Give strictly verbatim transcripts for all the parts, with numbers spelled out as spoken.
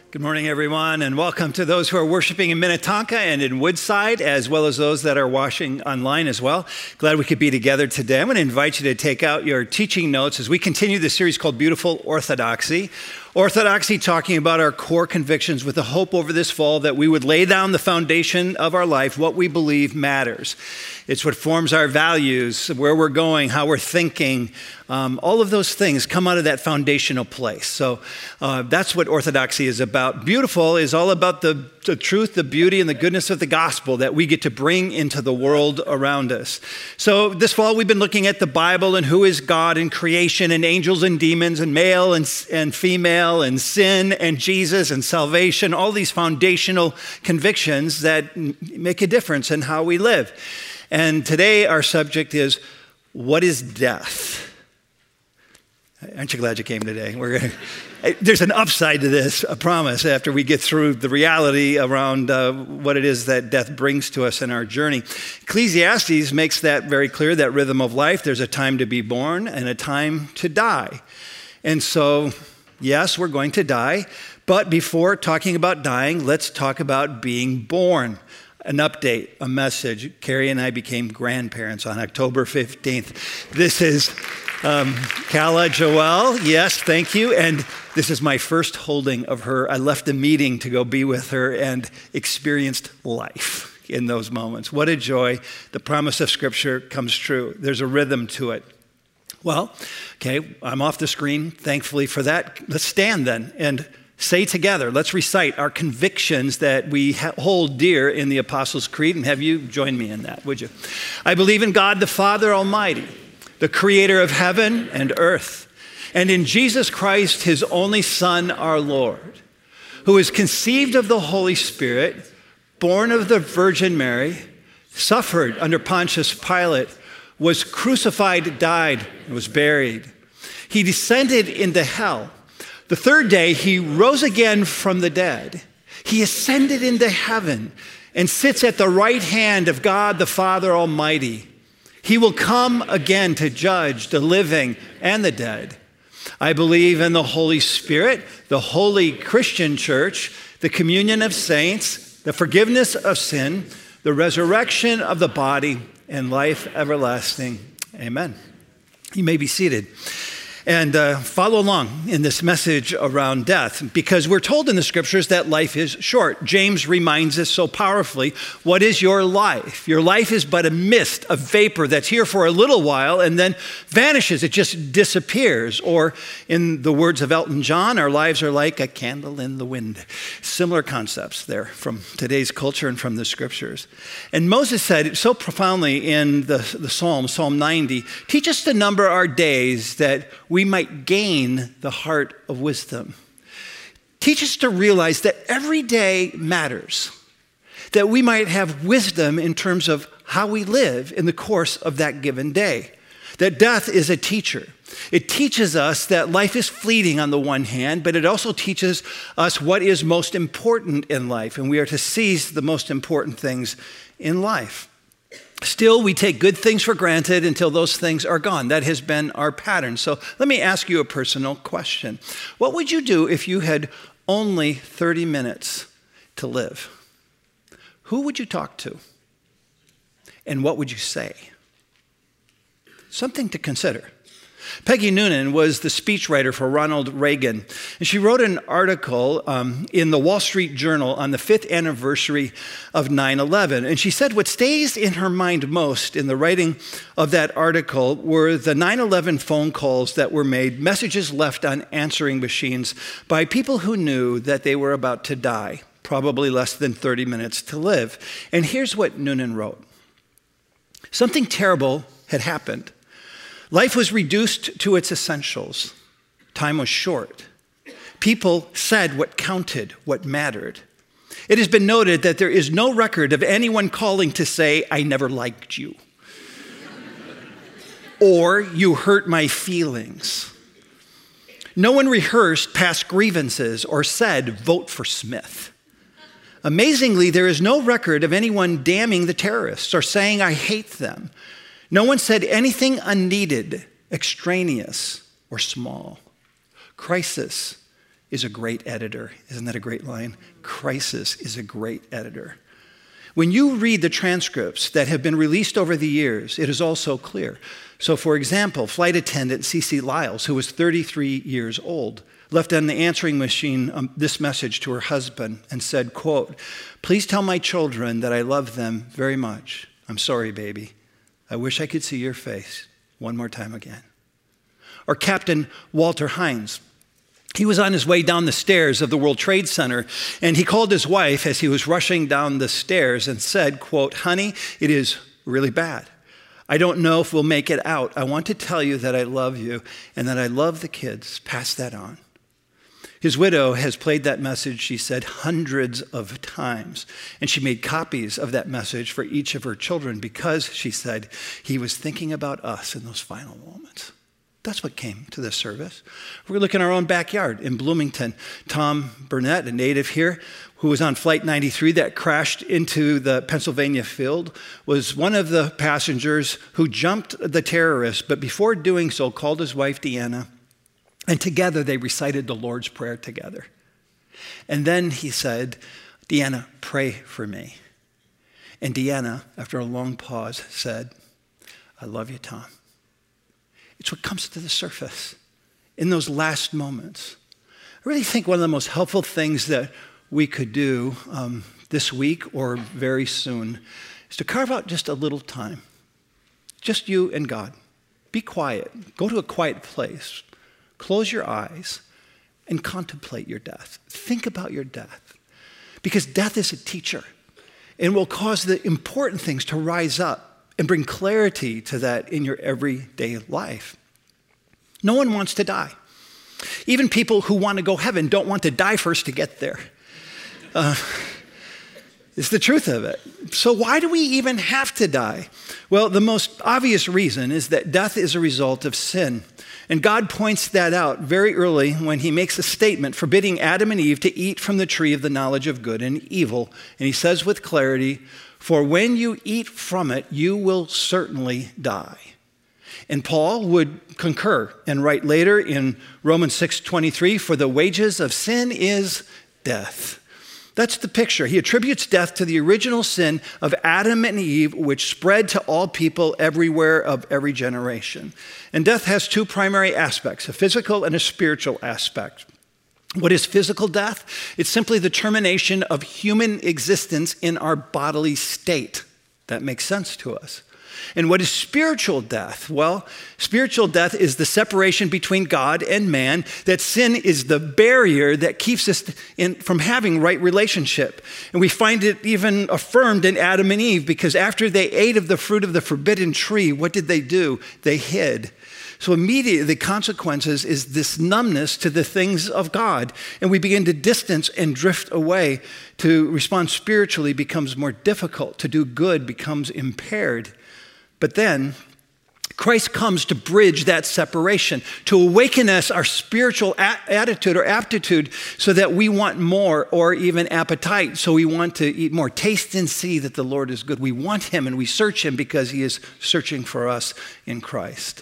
Good morning, everyone, and welcome to those who are worshiping in Minnetonka and in Woodside, as well as those that are watching online as well. Glad we could be together today. I'm going to invite you to take out your teaching notes as we continue the series called Beautiful Orthodoxy. Orthodoxy, talking about our core convictions with the hope over this fall that we would lay down the foundation of our life, what we believe matters. It's what forms our values, where we're going, how we're thinking. Um, all of those things come out of that foundational place. So uh, that's what Orthodoxy is about. Beautiful is all about the, the truth, the beauty, and the goodness of the gospel that we get to bring into the world around us. So this fall, we've been looking at the Bible and who is God and creation and angels and demons and male and, and female and sin and Jesus and salvation, all these foundational convictions that make a difference in how we live. And today our subject is, what is death? Aren't you glad you came today? We're gonna, there's an upside to this, I promise, after we get through the reality around uh, what it is that death brings to us in our journey. Ecclesiastes makes that very clear, that rhythm of life. There's a time to be born and a time to die. And so, yes, we're going to die. But before talking about dying, let's talk about being born. An update, a message. Carrie and I became grandparents on October fifteenth. This is um, Kala Joelle. Yes, thank you. And this is my first holding of her. I left the meeting to go be with her and experienced life in those moments. What a joy. The promise of Scripture comes true. There's a rhythm to it. Well, okay, I'm off the screen, thankfully for that. Let's stand then and say together, let's recite our convictions that we hold dear in the Apostles' Creed, and have you join me in that, would you? I believe in God the Father Almighty, the creator of heaven and earth, and in Jesus Christ, his only Son, our Lord, who is conceived of the Holy Spirit, born of the Virgin Mary, suffered under Pontius Pilate, was crucified, died, and was buried. He descended into hell. The third day, he rose again from the dead. He ascended into heaven and sits at the right hand of God the Father Almighty. He will come again to judge the living and the dead. I believe in the Holy Spirit, the holy Christian church, the communion of saints, the forgiveness of sin, the resurrection of the body, and life everlasting. Amen. You may be seated. And uh, follow along in this message around death, because we're told in the scriptures that life is short. James reminds us so powerfully, what is your life? Your life is but a mist, a vapor that's here for a little while and then vanishes. It just disappears. Or in the words of Elton John, our lives are like a candle in the wind. Similar concepts there from today's culture and from the scriptures. And Moses said it so profoundly in the, the Psalm, Psalm ninety, teach us to number our days that we might gain the heart of wisdom. Teach us to realize that every day matters, that we might have wisdom in terms of how we live in the course of that given day. That death is a teacher. It teaches us that life is fleeting on the one hand, but it also teaches us what is most important in life, and we are to seize the most important things in life. Still, we take good things for granted until those things are gone. That has been our pattern. So let me ask you a personal question. What would you do if you had only thirty minutes to live? Who would you talk to? And what would you say? Something to consider. Peggy Noonan was the speechwriter for Ronald Reagan, and she wrote an article um, in the Wall Street Journal on the fifth anniversary of nine eleven, and she said what stays in her mind most in the writing of that article were the nine eleven phone calls that were made, messages left on answering machines by people who knew that they were about to die, probably less than thirty minutes to live. And here's what Noonan wrote. Something terrible had happened. Life was reduced to its essentials. Time was short. People said what counted, what mattered. It has been noted that there is no record of anyone calling to say, I never liked you. Or you hurt my feelings. No one rehearsed past grievances or said, vote for Smith. Amazingly, there is no record of anyone damning the terrorists or saying, I hate them. No one said anything unneeded, extraneous, or small. Crisis is a great editor. Isn't that a great line? Crisis is a great editor. When you read the transcripts that have been released over the years, it is all so clear. So, for example, flight attendant Cece Lyles, who was thirty-three years old, left on the answering machine um, this message to her husband and said, quote, "Please tell my children that I love them very much. I'm sorry, baby. I wish I could see your face one more time again." Or Captain Walter Hines. He was on his way down the stairs of the World Trade Center, and he called his wife as he was rushing down the stairs and said, quote, "Honey, it is really bad. I don't know if we'll make it out. I want to tell you that I love you and that I love the kids. Pass that on." His widow has played that message, she said, hundreds of times. And she made copies of that message for each of her children because, she said, he was thinking about us in those final moments. That's what came to this service. We're looking in our own backyard in Bloomington. Tom Burnett, a native here, who was on Flight ninety-three that crashed into the Pennsylvania field, was one of the passengers who jumped the terrorists, but before doing so, called his wife, Deanna, and together they recited the Lord's Prayer together. And then he said, "Deanna, pray for me." And Deanna, after a long pause, said, "I love you, Tom." It's what comes to the surface in those last moments. I really think one of the most helpful things that we could do um, this week or very soon is to carve out just a little time. Just you and God. Be quiet. Go to a quiet place. Close your eyes and contemplate your death. Think about your death. Because death is a teacher and will cause the important things to rise up and bring clarity to that in your everyday life. No one wants to die. Even people who want to go heaven don't want to die first to get there. Uh, it's the truth of it. So why do we even have to die? Well, the most obvious reason is that death is a result of sin. And God points that out very early when he makes a statement forbidding Adam and Eve to eat from the tree of the knowledge of good and evil. And he says with clarity, "For when you eat from it, you will certainly die." And Paul would concur and write later in Romans six twenty-three, "For the wages of sin is death." That's the picture. He attributes death to the original sin of Adam and Eve, which spread to all people everywhere of every generation. And death has two primary aspects, a physical and a spiritual aspect. What is physical death? It's simply the termination of human existence in our bodily state. That makes sense to us. And what is spiritual death? Well, spiritual death is the separation between God and man, that sin is the barrier that keeps us in, from having right relationship. And we find it even affirmed in Adam and Eve, because after they ate of the fruit of the forbidden tree, what did they do? They hid. So immediately the consequences is this numbness to the things of God. And we begin to distance and drift away. To respond spiritually becomes more difficult. To do good becomes impaired. But then Christ comes to bridge that separation, to awaken us our spiritual a- attitude or aptitude so that we want more, or even appetite. So we want to eat more. Taste and see that the Lord is good. We want him and we search him because he is searching for us in Christ.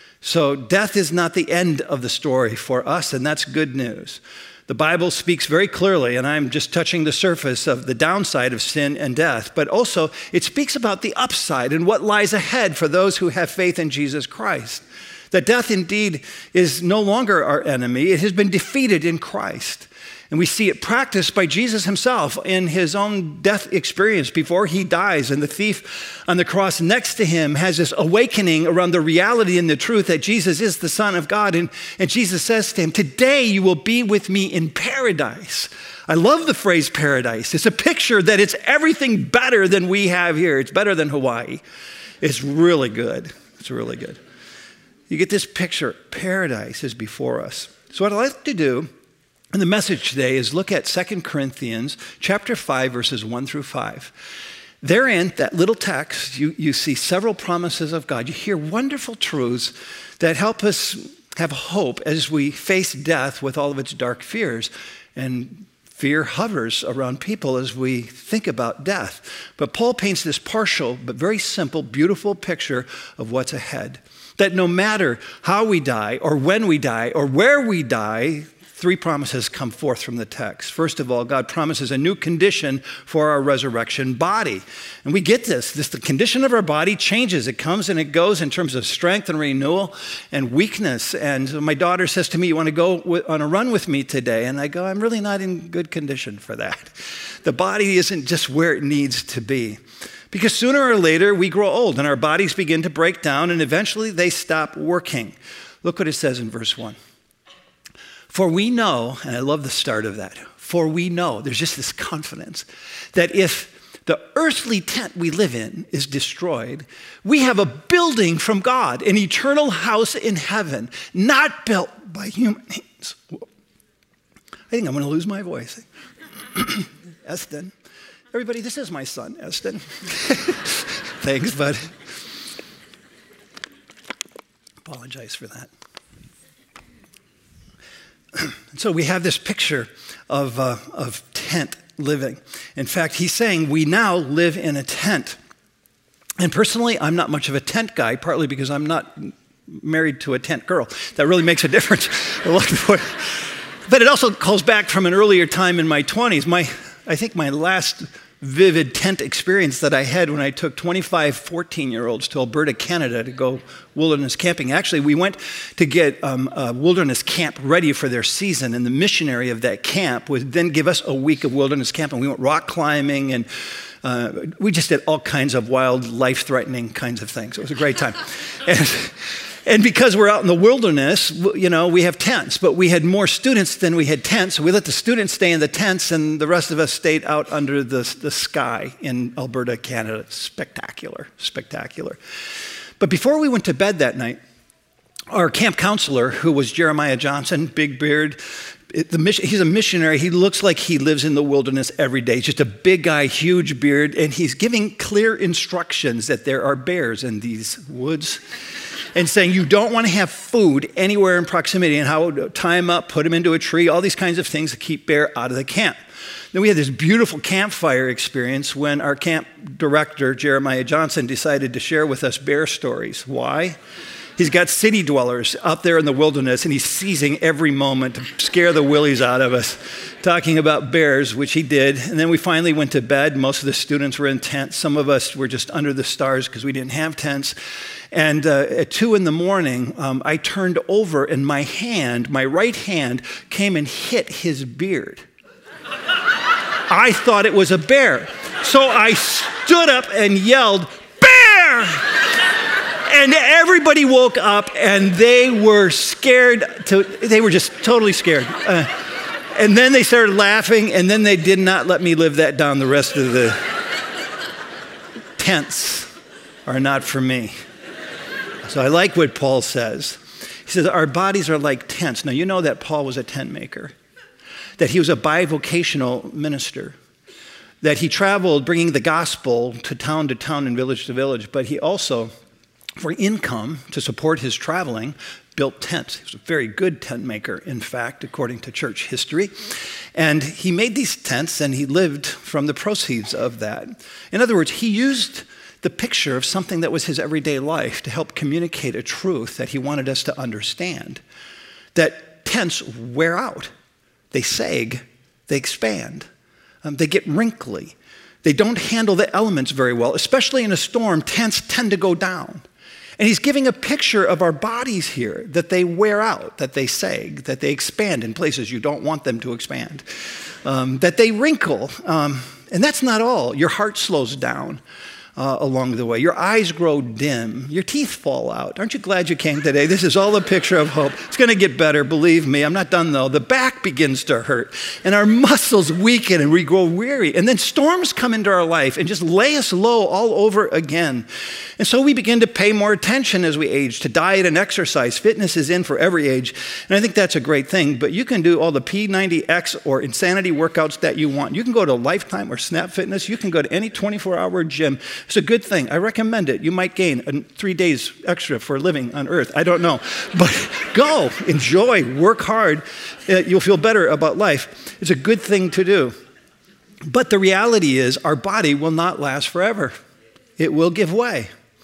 So death is not the end of the story for us, and that's good news. The Bible speaks very clearly, and I'm just touching the surface of the downside of sin and death, but also it speaks about the upside and what lies ahead for those who have faith in Jesus Christ. That death indeed is no longer our enemy. It has been defeated in Christ. And we see it practiced by Jesus himself in his own death experience before he dies. And the thief on the cross next to him has this awakening around the reality and the truth that Jesus is the Son of God. And, and Jesus says to him, "Today you will be with me in paradise." I love the phrase paradise. It's a picture that it's everything better than we have here. It's better than Hawaii. It's really good. It's really good. You get this picture. Paradise is before us. So what I'd like to do and the message today is look at Second Corinthians chapter five, verses one through five. Therein, that little text, you, you see several promises of God. You hear wonderful truths that help us have hope as we face death with all of its dark fears. And fear hovers around people as we think about death. But Paul paints this partial but very simple, beautiful picture of what's ahead. That no matter how we die or when we die or where we die, three promises come forth from the text. First of all, God promises a new condition for our resurrection body. And we get this. This the condition of our body changes. It comes and it goes in terms of strength and renewal and weakness. And so my daughter says to me, you want to go w- on a run with me today? And I go, I'm really not in good condition for that. The body isn't just where it needs to be. Because sooner or later, we grow old and our bodies begin to break down and eventually they stop working. Look what it says in verse one. For we know, and I love the start of that, for we know, there's just this confidence, that if the earthly tent we live in is destroyed, we have a building from God, an eternal house in heaven, not built by human hands. I think I'm going to lose my voice. Eston. Everybody, this is my son, Eston. Thanks, bud. Apologize for that. So we have this picture of, uh, of tent living. In fact, he's saying we now live in a tent. And personally, I'm not much of a tent guy, partly because I'm not married to a tent girl. That really makes a difference. But it also calls back from an earlier time in my twenties. My, I think my last vivid tent experience that I had when I took twenty-five fourteen-year-olds to Alberta, Canada to go wilderness camping. Actually, we went to get um, a wilderness camp ready for their season, and the missionary of that camp would then give us a week of wilderness camp, and we went rock climbing, and uh, we just did all kinds of wild, life-threatening kinds of things. It was a great time. and, And because we're out in the wilderness, you know, we have tents, but we had more students than we had tents. So we let the students stay in the tents and the rest of us stayed out under the, the sky in Alberta, Canada. Spectacular, spectacular. But before we went to bed that night, our camp counselor, who was Jeremiah Johnson, big beard, the mission, he's a missionary. He looks like he lives in the wilderness every day. He's just a big guy, huge beard, and he's giving clear instructions that there are bears in these woods. And saying you don't want to have food anywhere in proximity and how to tie them up, put them into a tree, all these kinds of things to keep bear out of the camp. Then we had this beautiful campfire experience when our camp director, Jeremiah Johnson, decided to share with us bear stories. Why? He's got city dwellers out there in the wilderness and he's seizing every moment to scare the willies out of us, talking about bears, which he did. And then we finally went to bed. Most of the students were in tents. Some of us were just under the stars because we didn't have tents. And uh, at two in the morning, um, I turned over and my hand, my right hand, came and hit his beard. I thought it was a bear. So I stood up and yelled, "Bear!" And everybody woke up and they were scared. To, they were just totally scared. Uh, and then they started laughing and then they did not let me live that down. The rest of the tents are not for me. So I like what Paul says. He says, our bodies are like tents. Now, you know that Paul was a tent maker, that he was a bivocational minister, that he traveled bringing the gospel to town to town and village to village, but he also, for income to support his traveling, built tents. He was a very good tent maker, in fact, according to church history. And he made these tents and he lived from the proceeds of that. In other words, he used the picture of something that was his everyday life to help communicate a truth that he wanted us to understand. That tents wear out, they sag, they expand, um, they get wrinkly. They don't handle the elements very well, especially in a storm. Tents tend to go down. And he's giving a picture of our bodies here, that they wear out, that they sag, that they expand in places you don't want them to expand, um, that they wrinkle. Um, and that's not all. Your heart slows down. Uh, along the way. Your eyes grow dim. Your teeth fall out. Aren't you glad you came today? This is all a picture of hope. It's going to get better, believe me. I'm not done, though. The back begins to hurt, and our muscles weaken, and we grow weary. And then storms come into our life and just lay us low all over again. And so we begin to pay more attention as we age to diet and exercise. Fitness is in for every age, and I think that's a great thing. But you can do all the P ninety X or Insanity workouts that you want. You can go to Lifetime or Snap Fitness. You can go to any twenty-four hour gym. It's a good thing. I recommend it. You might gain three days extra for living on earth. I don't know. But go, enjoy, work hard. You'll feel better about life. It's a good thing to do. But the reality is our body will not last forever. It will give way.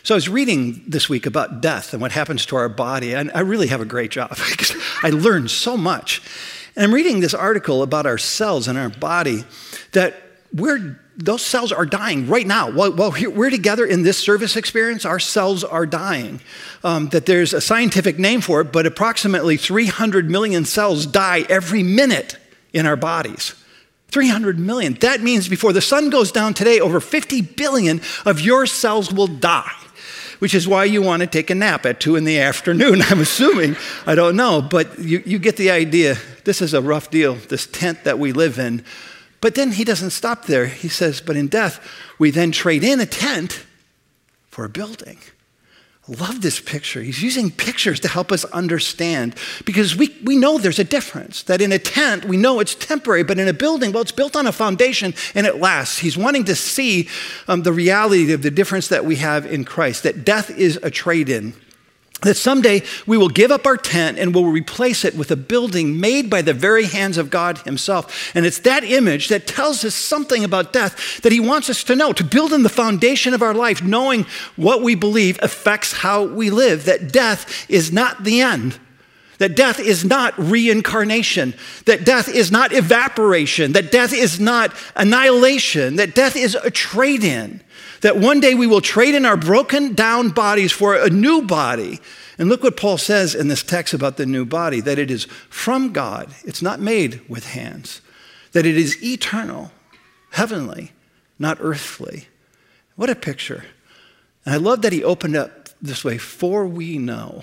So I was reading this week about death and what happens to our body, and I really have a great job because I learned so much. And I'm reading this article about our cells in our body that we're, those cells are dying right now. While, while we're together in this service experience, our cells are dying. Um, that there's a scientific name for it, but approximately three hundred million cells die every minute in our bodies. three hundred million. That means before the sun goes down today, over fifty billion of your cells will die, which is why you want to take a nap at two in the afternoon, I'm assuming. I don't know, but you, you get the idea. This is a rough deal, this tent that we live in. But then he doesn't stop there. He says, but in death, we then trade in a tent for a building. I love this picture. He's using pictures to help us understand, because we, we know there's a difference, that in a tent, we know it's temporary, but in a building, well, it's built on a foundation and it lasts. He's wanting to see um, the reality of the difference that we have in Christ, that death is a trade-in. That someday we will give up our tent and we'll replace it with a building made by the very hands of God himself. And it's that image that tells us something about death that he wants us to know, to build in the foundation of our life, knowing what we believe affects how we live, that death is not the end. That death is not reincarnation, that death is not evaporation, that death is not annihilation, that death is a trade-in. That one day we will trade in our broken down bodies for a new body. And look what Paul says in this text about the new body, that it is from God. It's not made with hands. That it is eternal, heavenly, not earthly. What a picture. And I love that he opened up this way, for we know.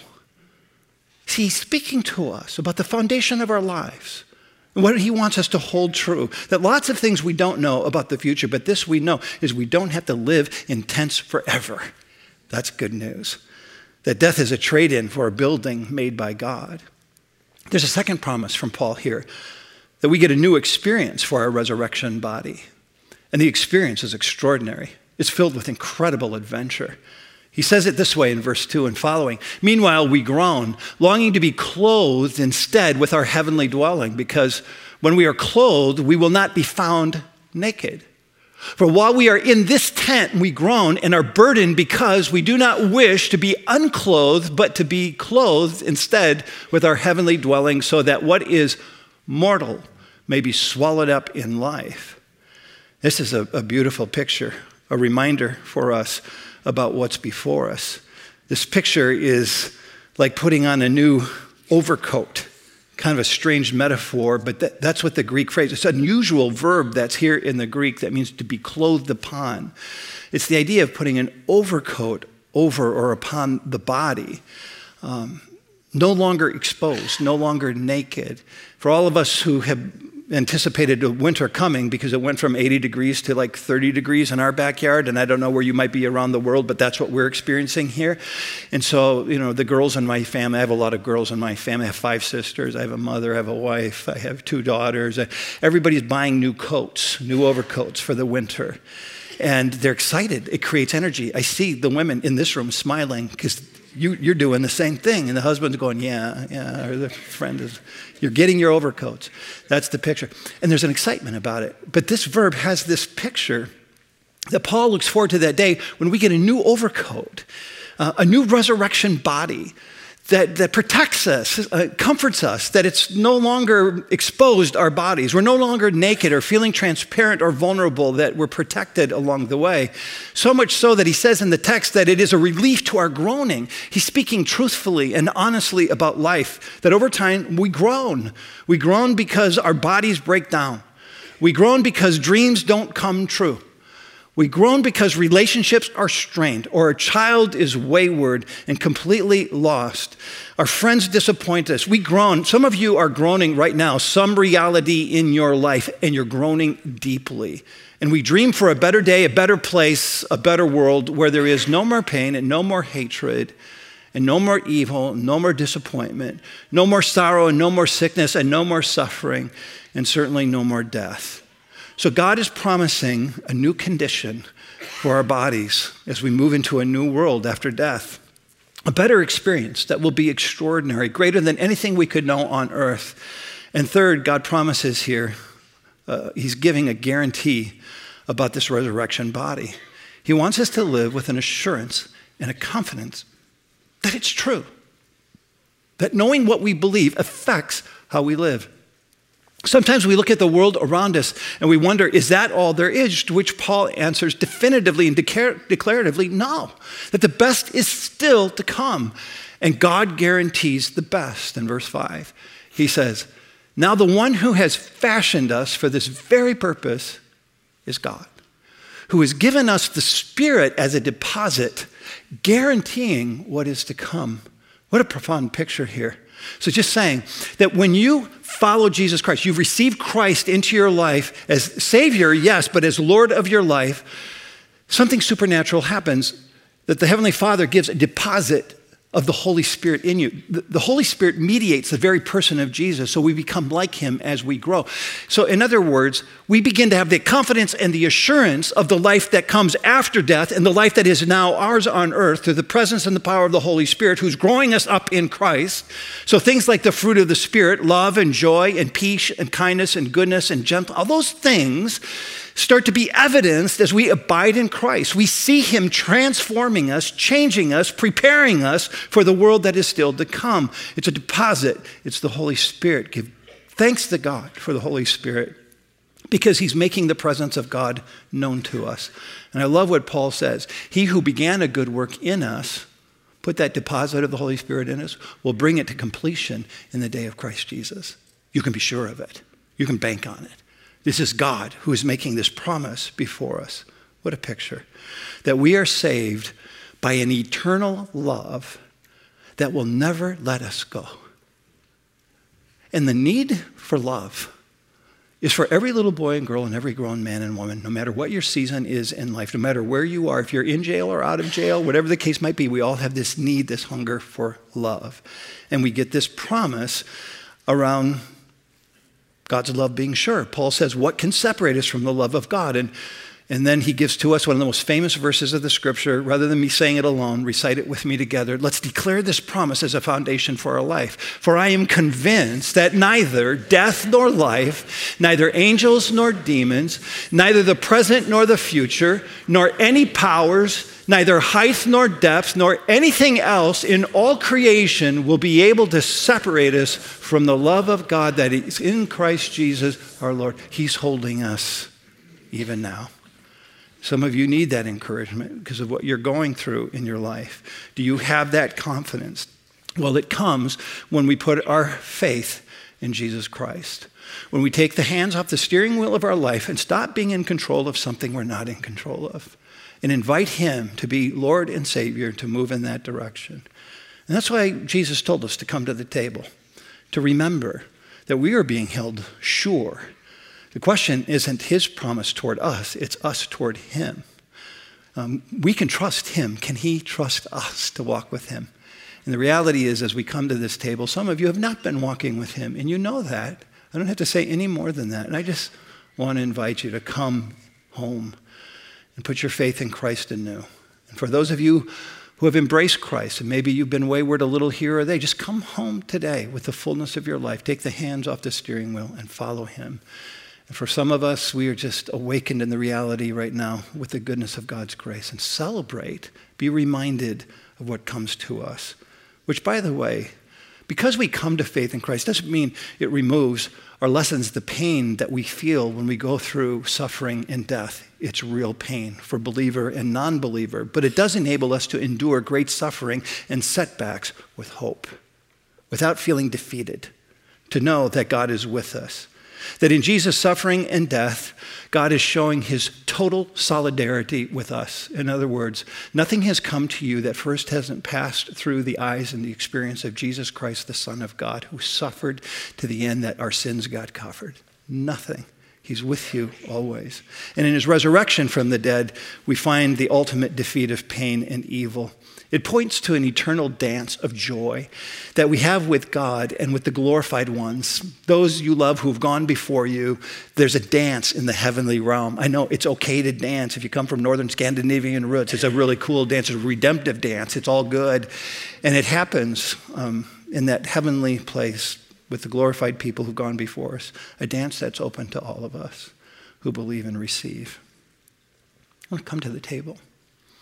See, he's speaking to us about the foundation of our lives. And what he wants us to hold true, that lots of things we don't know about the future, but this we know is we don't have to live in tents forever. That's good news. That death is a trade-in for a building made by God. There's a second promise from Paul here, that we get a new experience for our resurrection body. And the experience is extraordinary. It's filled with incredible adventure. He says it this way in verse two and following. Meanwhile, we groan, longing to be clothed instead with our heavenly dwelling, because when we are clothed, we will not be found naked. For while we are in this tent, we groan and are burdened because we do not wish to be unclothed, but to be clothed instead with our heavenly dwelling, so that what is mortal may be swallowed up in life. This is a, a beautiful picture, a reminder for us about what's before us. This picture is like putting on a new overcoat, kind of a strange metaphor, but that, that's what the Greek phrase, it's an unusual verb that's here in the Greek that means to be clothed upon. It's the idea of putting an overcoat over or upon the body, um, no longer exposed, no longer naked. For all of us who have anticipated a winter coming, because it went from eighty degrees to like thirty degrees in our backyard, and I don't know where you might be around the world, but that's what we're experiencing here. And so, you know, the girls in my family, I have a lot of girls in my family. I have five sisters, I have a mother, I have a wife, I have two daughters. Everybody's buying new coats, new overcoats for the winter. And they're excited. It creates energy. I see the women in this room smiling because you, you're doing the same thing. And the husband's going, yeah, yeah, or the friend is, you're getting your overcoats. That's the picture. And there's an excitement about it. But this verb has this picture that Paul looks forward to that day when we get a new overcoat, uh, a new resurrection body that, that protects us, uh, comforts us, that it's no longer exposed, our bodies. We're no longer naked or feeling transparent or vulnerable, that we're protected along the way. So much so that he says in the text that it is a relief to our groaning. He's speaking truthfully and honestly about life, that over time we groan. We groan because our bodies break down. We groan because dreams don't come true. We groan because relationships are strained, or a child is wayward and completely lost. Our friends disappoint us. We groan. Some of you are groaning right now, some reality in your life, and you're groaning deeply. And we dream for a better day, a better place, a better world where there is no more pain and no more hatred and no more evil, no more disappointment, no more sorrow and no more sickness and no more suffering, and certainly no more death. So God is promising a new condition for our bodies as we move into a new world after death. A better experience that will be extraordinary, greater than anything we could know on earth. And third, God promises here, uh, he's giving a guarantee about this resurrection body. He wants us to live with an assurance and a confidence that it's true. That knowing what we believe affects how we live. Sometimes we look at the world around us and we wonder, is that all there is? To which Paul answers definitively and declar- declaratively, no. That the best is still to come. And God guarantees the best. In verse five, he says, now the one who has fashioned us for this very purpose is God, who has given us the Spirit as a deposit, guaranteeing what is to come. What a profound picture here. So just saying that when you follow Jesus Christ, you've received Christ into your life as Savior, yes, but as Lord of your life, something supernatural happens, that the Heavenly Father gives a deposit of the Holy Spirit in you. The, the Holy Spirit mediates the very person of Jesus, so we become like him as we grow. So in other words, we begin to have the confidence and the assurance of the life that comes after death and the life that is now ours on earth through the presence and the power of the Holy Spirit who's growing us up in Christ. So things like the fruit of the Spirit, love and joy and peace and kindness and goodness and gentleness, all those things start to be evidenced as we abide in Christ. We see him transforming us, changing us, preparing us for the world that is still to come. It's a deposit. It's the Holy Spirit. Give thanks to God for the Holy Spirit because he's making the presence of God known to us. And I love what Paul says. He who began a good work in us, put that deposit of the Holy Spirit in us, will bring it to completion in the day of Christ Jesus. You can be sure of it. You can bank on it. This is God who is making this promise before us. What a picture. That we are saved by an eternal love that will never let us go. And the need for love is for every little boy and girl and every grown man and woman, no matter what your season is in life, no matter where you are, if you're in jail or out of jail, whatever the case might be, we all have this need, this hunger for love. And we get this promise around God's love being sure. Paul says, what can separate us from the love of God? And, and then he gives to us one of the most famous verses of the scripture. Rather than me saying it alone, recite it with me together. Let's declare this promise as a foundation for our life. For I am convinced that neither death nor life, neither angels nor demons, neither the present nor the future, nor any powers, neither height nor depth, nor anything else in all creation will be able to separate us from the love of God that is in Christ Jesus our Lord. He's holding us even now. Some of you need that encouragement because of what you're going through in your life. Do you have that confidence? Well, it comes when we put our faith in Jesus Christ. When we take the hands off the steering wheel of our life and stop being in control of something we're not in control of. And invite him to be Lord and Savior, to move in that direction. And that's why Jesus told us to come to the table, to remember that we are being held sure. The question isn't his promise toward us, it's us toward him. Um, we can trust him. Can he trust us to walk with him? And the reality is, as we come to this table, some of you have not been walking with him, and you know that. I don't have to say any more than that. And I just want to invite you to come home and put your faith in Christ anew. And for those of you who have embraced Christ, and maybe you've been wayward a little here or there, just come home today with the fullness of your life. Take the hands off the steering wheel and follow him. And for some of us, we are just awakened in the reality right now with the goodness of God's grace. And celebrate, be reminded of what comes to us. Which, by the way, because we come to faith in Christ doesn't mean it removes or lessens the pain that we feel when we go through suffering and death. It's real pain for believer and non-believer, but it does enable us to endure great suffering and setbacks with hope, without feeling defeated, to know that God is with us. That in Jesus' suffering and death, God is showing his total solidarity with us. In other words, nothing has come to you that first hasn't passed through the eyes and the experience of Jesus Christ, the Son of God, who suffered to the end that our sins got covered. Nothing. He's with you always. And in his resurrection from the dead, we find the ultimate defeat of pain and evil. It points to an eternal dance of joy that we have with God and with the glorified ones. Those you love who have gone before you, there's a dance in the heavenly realm. I know it's okay to dance. If you come from northern Scandinavian roots, it's a really cool dance. It's a redemptive dance. It's all good. And it happens um, in that heavenly place with the glorified people who've gone before us. A dance that's open to all of us who believe and receive. I want to come to the table.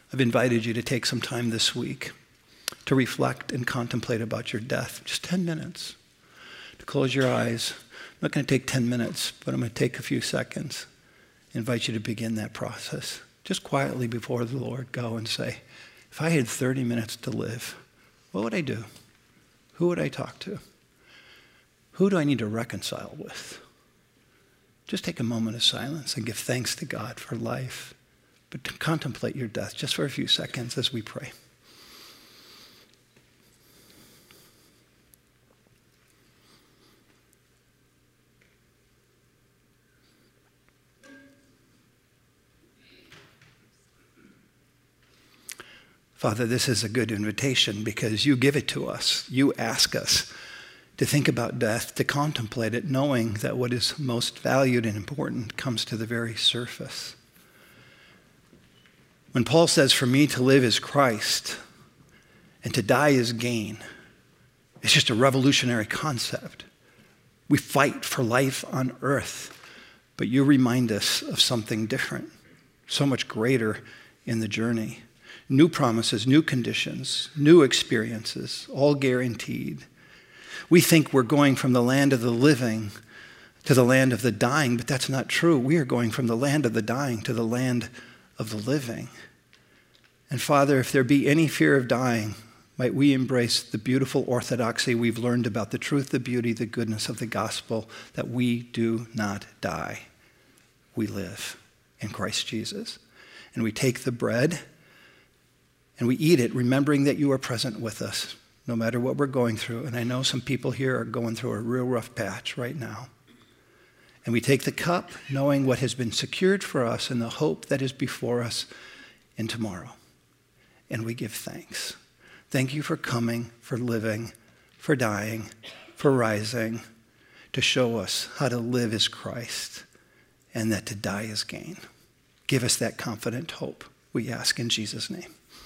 I've invited you to take some time this week to reflect and contemplate about your death. Just ten minutes. To close your eyes. I'm not going to take ten minutes, but I'm going to take a few seconds. I invite you to begin that process. Just quietly before the Lord, go and say, if I had thirty minutes to live, what would I do? Who would I talk to? Who do I need to reconcile with? Just take a moment of silence and give thanks to God for life. But to contemplate your death just for a few seconds as we pray. Father, this is a good invitation because you give it to us. You ask us to think about death, to contemplate it, knowing that what is most valued and important comes to the very surface. When Paul says, for me to live is Christ and to die is gain, it's just a revolutionary concept. We fight for life on earth, but you remind us of something different, so much greater in the journey. New promises, new conditions, new experiences, all guaranteed. We think we're going from the land of the living to the land of the dying, but that's not true. We are going from the land of the dying to the land of the living. And Father, if there be any fear of dying, might we embrace the beautiful orthodoxy we've learned about the truth, the beauty, the goodness of the gospel, that we do not die. We live in Christ Jesus. And we take the bread and we eat it, remembering that you are present with us, no matter what we're going through. And I know some people here are going through a real rough patch right now. And we take the cup, knowing what has been secured for us and the hope that is before us in tomorrow. And we give thanks. Thank you for coming, for living, for dying, for rising, to show us how to live as Christ and that to die is gain. Give us that confident hope, we ask in Jesus' name.